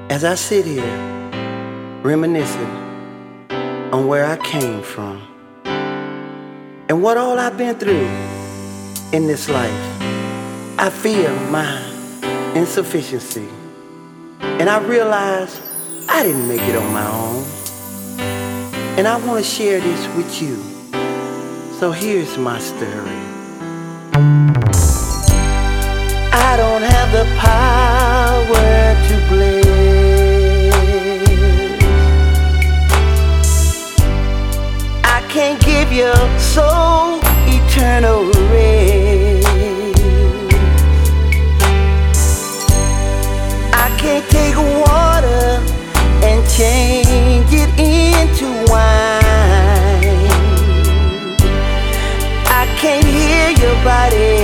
As I sit here, reminiscing on where I came from and what all I've been through in this life, I feel my insufficiency. And I realize I didn't make it on my own. And I want to share this with you. So here's my story. I don't have the power to bless. I can't give your soul eternal rest. I can't take water and change it into wine. I can't heal your body